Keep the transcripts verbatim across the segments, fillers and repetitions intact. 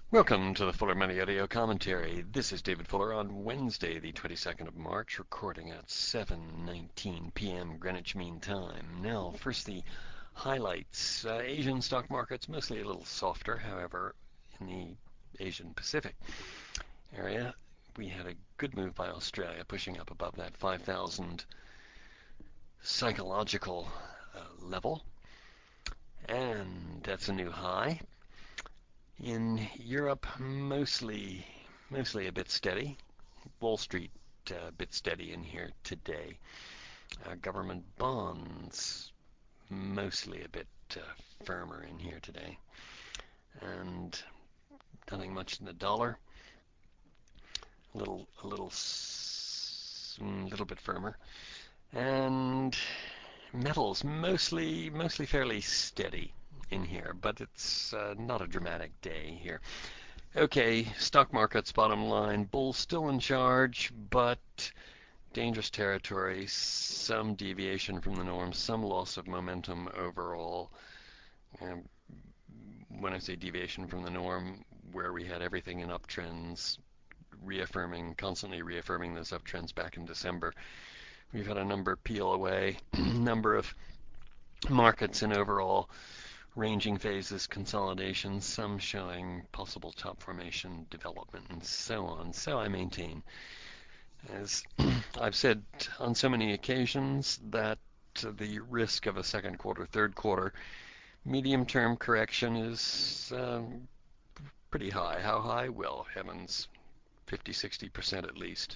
Welcome to the Fuller Money Audio Commentary. This is David Fuller on Wednesday, the twenty-second of March, recording at seven nineteen p m Greenwich Mean Time. Now, first the highlights. Uh, Asian stock markets mostly a little softer, however, in the Asian Pacific area, we had a good move by Australia, pushing up above that five thousand psychological uh, level, and that's a new high. In Europe, mostly mostly a bit steady. Wall Street uh, a bit steady in here today. Uh, government bonds mostly a bit uh, firmer in here today, and nothing much in the dollar. A little a little mm, little bit firmer, and metals mostly mostly fairly steady in here, but it's uh, not a dramatic day here. Okay, stock markets bottom line, bulls still in charge, but dangerous territory, some deviation from the norm, some loss of momentum overall. And when I say deviation from the norm, where we had everything in uptrends, reaffirming, constantly reaffirming those uptrends back in December, we've had a number peel away, number of markets in overall ranging phases, consolidation, some showing possible top formation development, and so on. So I maintain, as I've said on so many occasions, that the risk of a second quarter, third quarter, medium-term correction is um, pretty high. How high? Well, heavens, fifty, sixty percent at least.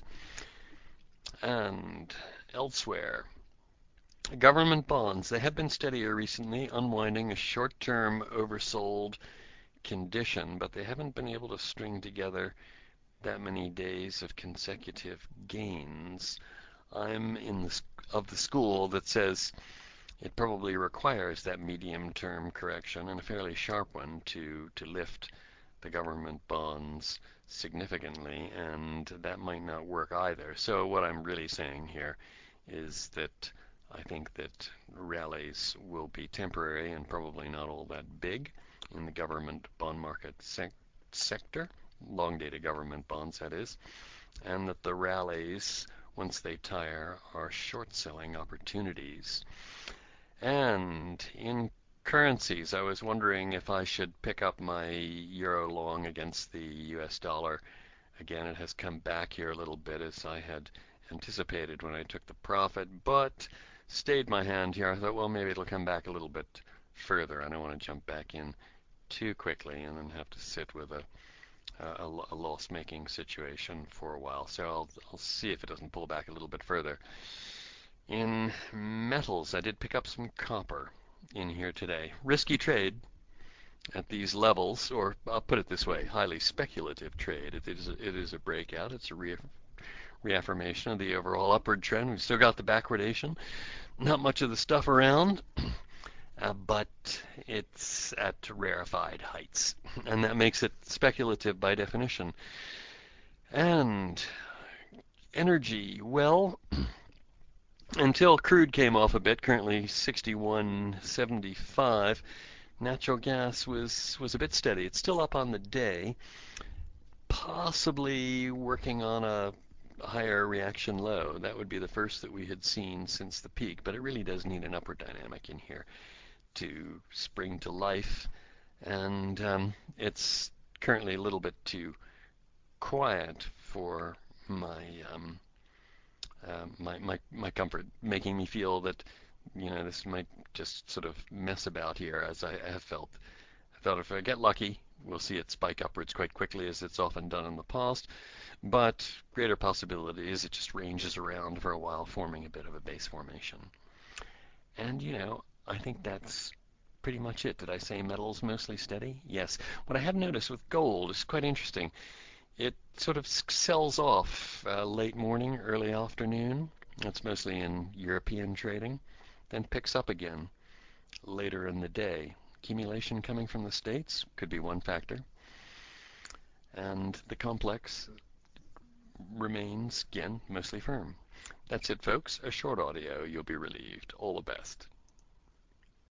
And elsewhere, government bonds, they have been steadier recently, unwinding a short-term oversold condition, but they haven't been able to string together that many days of consecutive gains. I'm in the of the school that says it probably requires that medium-term correction, and a fairly sharp one, to to lift the government bonds significantly, and that might not work either. So what I'm really saying here is that I think that rallies will be temporary and probably not all that big in the government bond market sec sector, long-dated government bonds that is, and that the rallies, once they tire, are short-selling opportunities. And in currencies, I was wondering if I should pick up my euro long against the U S dollar. Again, it has come back here a little bit, as I had anticipated when I took the profit, but stayed my hand here. I thought, well, maybe it'll come back a little bit further. I don't want to jump back in too quickly and then have to sit with a a, a loss-making situation for a while. So I'll, I'll see if it doesn't pull back a little bit further. In metals, I did pick up some copper in here today. Risky trade at these levels, or I'll put it this way, highly speculative trade. It is a, it is a breakout. It's a re reaffirmation of the overall upward trend. We've still got the backwardation. Not much of the stuff around, uh, but it's at rarefied heights, and that makes it speculative by definition. And energy, well, until crude came off a bit, currently sixty-one seventy-five, natural gas was was a bit steady. It's still up on the day, possibly working on a higher reaction low. That would be the first that we had seen since the peak, but it really does need an upward dynamic in here to spring to life, and um, it's currently a little bit too quiet for my um, uh, my, my my comfort, making me feel that you know this might just sort of mess about here, as I have felt. I thought if I get lucky, we'll see it spike upwards quite quickly, as it's often done in the past. But greater possibility is it just ranges around for a while, forming a bit of a base formation. And you know, I think that's pretty much it. Did I say metals mostly steady? Yes. What I have noticed with gold is quite interesting. It sort of sells off uh, late morning, early afternoon. That's mostly in European trading. Then picks up again later in the day. Accumulation coming from the States could be one factor. And the complex remains, again, mostly firm. That's it, folks. A short audio. You'll be relieved. All the best.